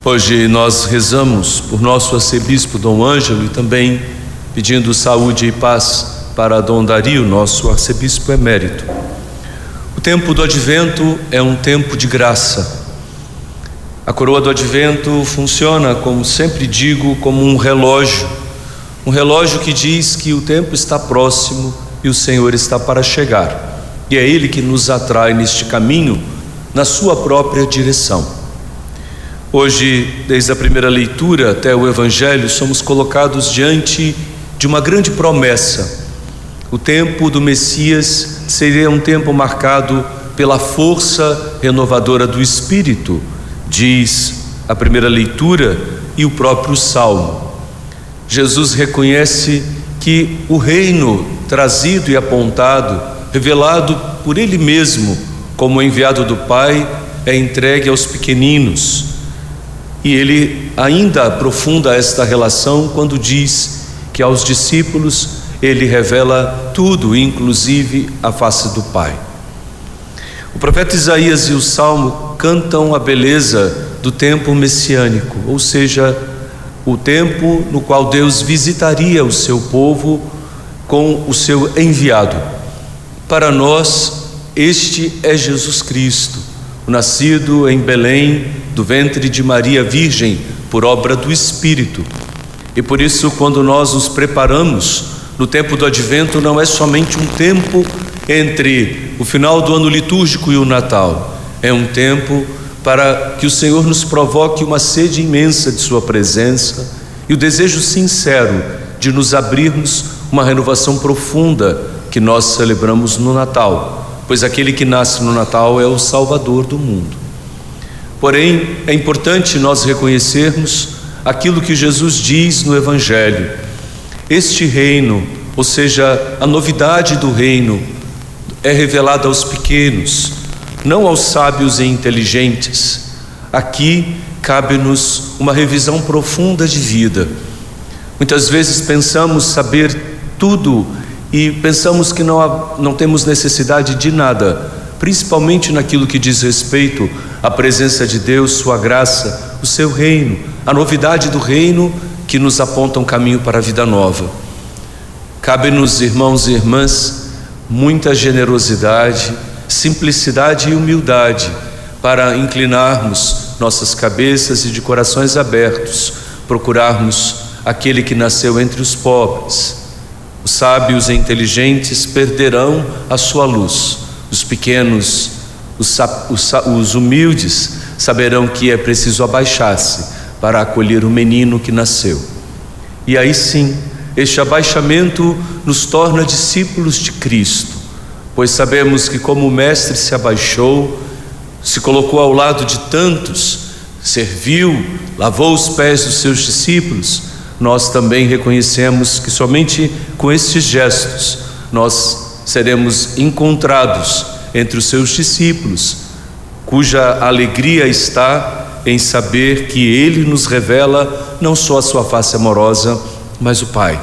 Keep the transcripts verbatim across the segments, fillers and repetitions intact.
Hoje nós rezamos por nosso arcebispo Dom Ângelo e também pedindo saúde e paz para Dom Dario, nosso arcebispo emérito. O tempo do Advento é um tempo de graça. A coroa do Advento funciona, como sempre digo, como um relógio, um relógio que diz que o tempo está próximo e o Senhor está para chegar. E é Ele que nos atrai neste caminho, na sua própria direção. Hoje, desde a primeira leitura até o Evangelho, somos colocados diante de uma grande promessa. O tempo do Messias seria um tempo marcado pela força renovadora do Espírito, diz a primeira leitura e o próprio Salmo. Jesus reconhece que o reino trazido e apontado, revelado por Ele mesmo como enviado do Pai, é entregue aos pequeninos. E Ele ainda aprofunda esta relação quando diz que aos discípulos Ele revela tudo, inclusive a face do Pai. O profeta Isaías e o Salmo cantam a beleza do tempo messiânico, ou seja, o tempo no qual Deus visitaria o seu povo com o seu enviado. Para nós, este é Jesus Cristo, o nascido em Belém, do ventre de Maria Virgem, por obra do Espírito. E por isso, quando nós nos preparamos no tempo do Advento, não é somente um tempo entre o final do ano litúrgico e o Natal. É um tempo para que o Senhor nos provoque uma sede imensa de sua presença e o desejo sincero de nos abrirmos uma renovação profunda que nós celebramos no Natal, pois aquele que nasce no Natal é o Salvador do mundo. Porém, é importante nós reconhecermos aquilo que Jesus diz no Evangelho. Este reino, ou seja, a novidade do reino, é revelada aos pequenos, não aos sábios e inteligentes. Aqui cabe-nos uma revisão profunda de vida. Muitas vezes pensamos saber tudo e pensamos que não, há, não temos necessidade de nada, principalmente naquilo que diz respeito à presença de Deus, sua graça, o seu reino, a novidade do reino que nos aponta um caminho para a vida nova. Cabe-nos, irmãos e irmãs, muita generosidade, simplicidade e humildade para inclinarmos nossas cabeças e de corações abertos procurarmos aquele que nasceu entre os pobres. Os sábios e inteligentes perderão a sua luz. Os pequenos, os, os, os humildes saberão que é preciso abaixar-se para acolher o menino que nasceu. E aí sim, este abaixamento nos torna discípulos de Cristo, pois sabemos que como o Mestre se abaixou, se colocou ao lado de tantos, serviu, lavou os pés dos seus discípulos, nós também reconhecemos que somente com estes gestos nós seremos encontrados entre os seus discípulos, cuja alegria está em saber que Ele nos revela não só a sua face amorosa, mas o Pai.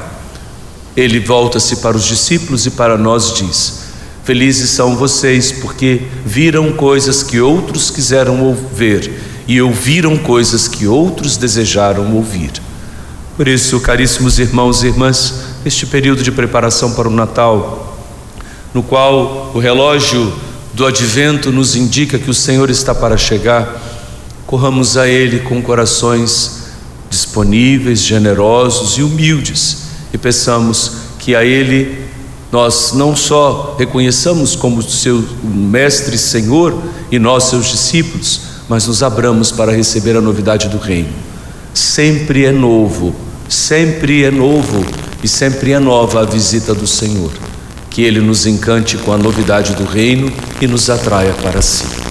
Ele volta-se para os discípulos e para nós diz: felizes são vocês porque viram coisas que outros quiseram ver e ouviram coisas que outros desejaram ouvir. Por isso, caríssimos irmãos e irmãs, neste período de preparação para o Natal, no qual o relógio do Advento nos indica que o Senhor está para chegar, corramos a Ele com corações disponíveis, generosos e humildes e peçamos que a Ele nós não só reconheçamos como seu Mestre e Senhor e nós seus discípulos, mas nos abramos para receber a novidade do reino. Sempre é novo, sempre é novo e sempre é nova a visita do Senhor. Que Ele nos encante com a novidade do reino e nos atraia para si.